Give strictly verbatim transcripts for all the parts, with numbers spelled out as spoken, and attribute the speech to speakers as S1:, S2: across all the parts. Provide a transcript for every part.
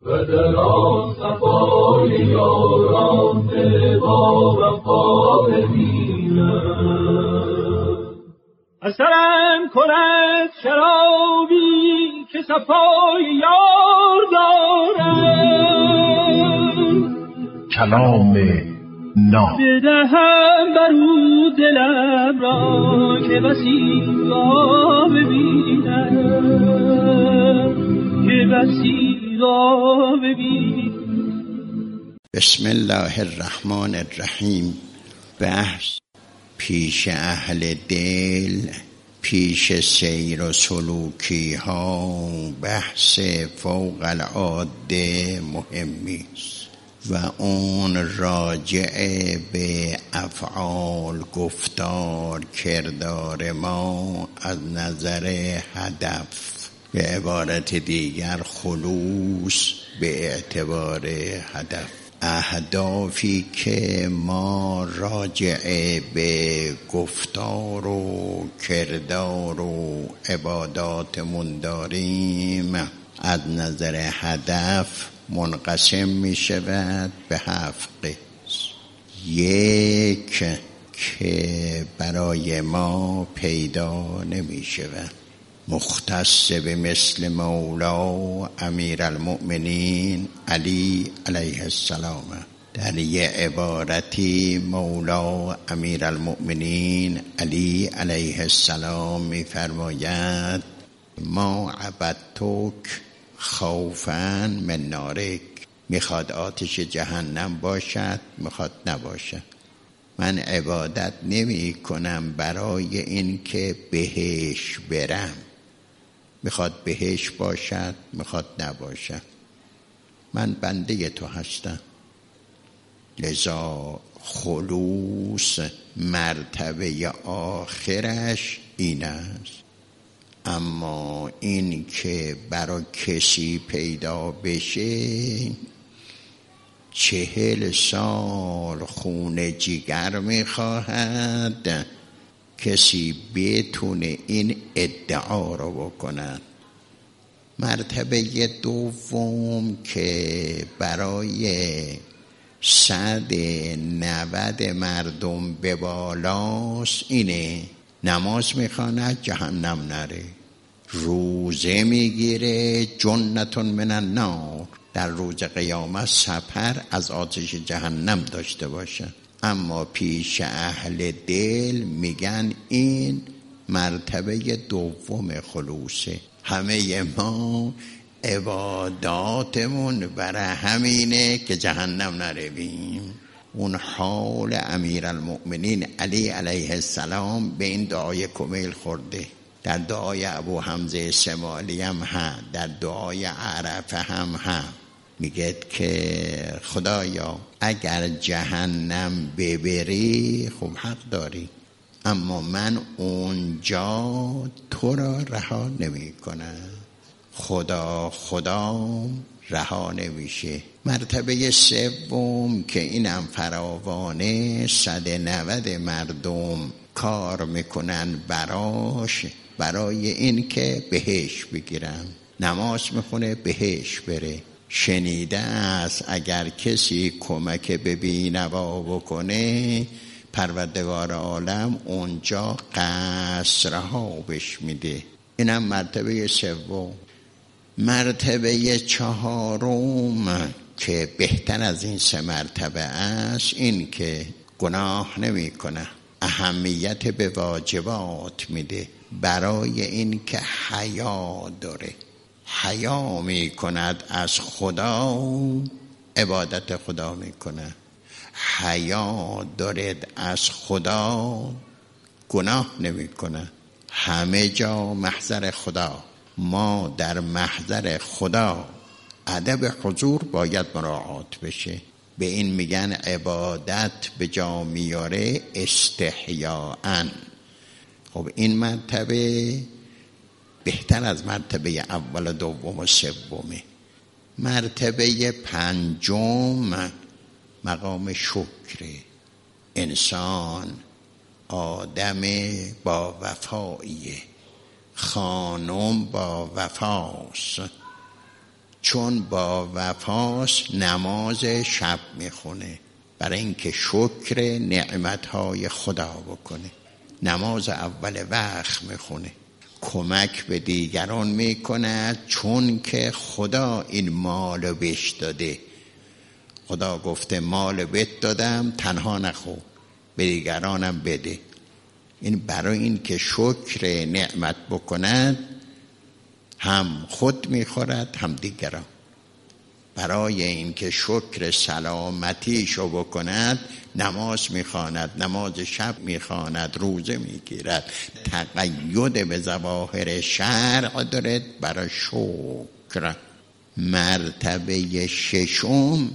S1: و در آن صفای یاران با وفا ببینم.
S2: اثرم کند شرابی که صفای یار دارم،
S3: کلام ناب
S2: بدهم برو دلم را که بسی را ببینم، که بسی را ببینم.
S4: بسم الله الرحمن الرحیم. بحث پیش اهل دل، پیش سیر و سلوکی ها بحث فوق العاده مهمی است و اون راجع به افعال، گفتار، کردار ما از نظر هدف، به عبارت دیگر خلوص به اعتبار هدف. اهدافی که ما راجع به گفتار و کردار و عباداتمون داریم از نظر هدف منقسم می شود به هفت قسم. یک که برای ما پیدا نمی شود، مختص به مثل مولا امیرالمؤمنین علی علیه السلام. در یه عبارتی مولا امیرالمؤمنین علی علیه السلام می فرماید ما عبدتک خوفاً من نارک. میخواد آتش جهنم باشد، میخواد نباشد. من عبادت نمی کنم برای این که بهش برم، میخواد بهش باشد، میخواد نباشد. من بنده تو هستم. لذا خلوص مرتبه آخرش این است. اما این که برای کسی پیدا بشه چهل سال خون جگر میخواهد کسی بتونه این ادعا رو بکند. مرتبه دوم که برای صد نود مردم به بالاست اینه: نماز میخواند جهنم نره، روزه میگیره جنتون من النار، در روز قیامت سپر از آتش جهنم داشته باشه. اما پیش اهل دل میگن این مرتبه دوم خلوصه. همه ما عباداتمون برای همینه که جهنم نرویم. اون حال امیرالمؤمنین علی علیه السلام به این دعای کمیل خورده. در دعای ابو حمزه شمالی هم هم، در دعای عرفه هم هم میگه که خدایا اگر جهنم ببری خب حق داری، اما من اونجا تو را رها نمی کنم. خدا خدا رها نمیشه. مرتبه سوم که اینم فراوانه، صد نود مردم کار میکنن براش، برای این که بهش بگیرن. نماز میخونه بهش بره. شنیده است اگر کسی کمک به بینوا بکنه پروردگار عالم اونجا قصرها بهش میده. اینم مرتبه سوم. مرتبه چهارم که بهتر از این سه مرتبه است این که گناه نمی کنه، اهمیت به واجبات میده، برای این که حیا داره، حیا می کند از خدا، عبادت خدا می کنه. حیا دارد از خدا، گناه نمی کنه. همه جا محضر خدا. ما در محضر خدا ادب حضور باید مراعات بشه. به این میگن عبادت به جا میاره استحیاءً. خب این مرتبه بهتر از مرتبه اول و دوم و سومه. مرتبه پنجم مقام شکر. انسان آدم با وفاییه، خانم با وفاست، چون با وفاست نماز شب میخونه برای اینکه شکر نعمتهای خدا بکنه. نماز اول وقت میخونه، کمک به دیگران میکند، چون که خدا این مال بهش داده. خدا گفته مال بهت دادم، تنها نخو، به دیگرانم بده. این برای این که شکر نعمت بکند، هم خود میخورد هم دیگران. برای این که شکر سلامتیشو بکند نماز میخواند، نماز شب میخواند، روزه میگیرد. تقید به ظواهر شرع دارد برای شکر. مرتبه ششم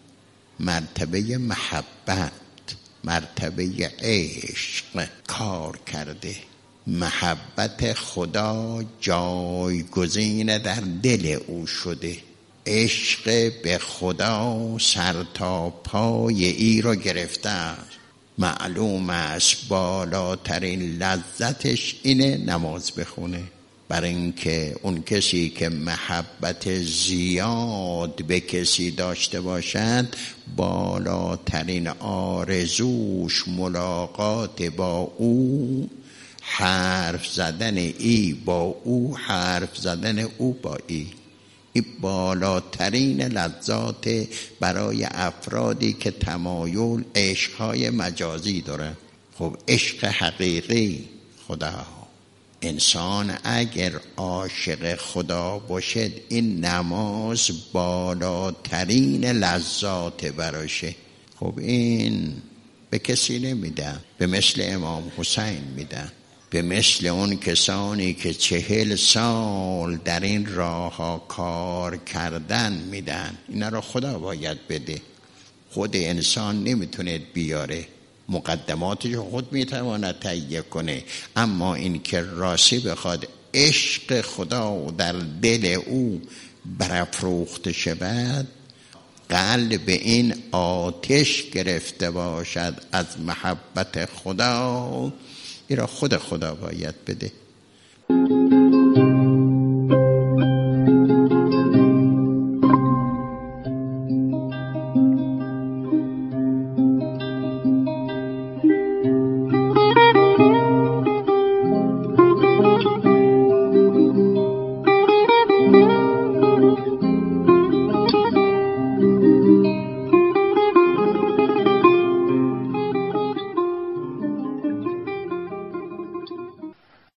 S4: مرتبه محبت، مرتبه عشق کار کرده. محبت خدا جایگزین در دل او شده. عشق به خدا سر تا پای ای را گرفته است. معلوم است بالاترین لذتش اینه نماز بخونه. برای اینکه اون کسی که محبت زیاد به کسی داشته باشد، بالاترین آرزوش ملاقات با او، حرف زدن ای با او، حرف زدن او با ای. این بالاترین لذات برای افرادی که تمایل عشقهای مجازی داره. خب عشق حقیقی خدا، انسان اگر عاشق خدا باشد، این نماز بالاترین لذات براشه. خب این به کسی نمیدن، به مثل امام حسین میدن، به مثل اون کسانی که چهل سال در این راه ها کار کردن میدن. اینا رو خدا باید بده، خود انسان نمیتونه بیاره. مقدماتش خود میتواند تهیه کنه، اما این که راستی بخواد عشق خدا در دل او برافروخته شود، قلب این آتش گرفته باشد از محبت خدا، این را خود خدا باید بده.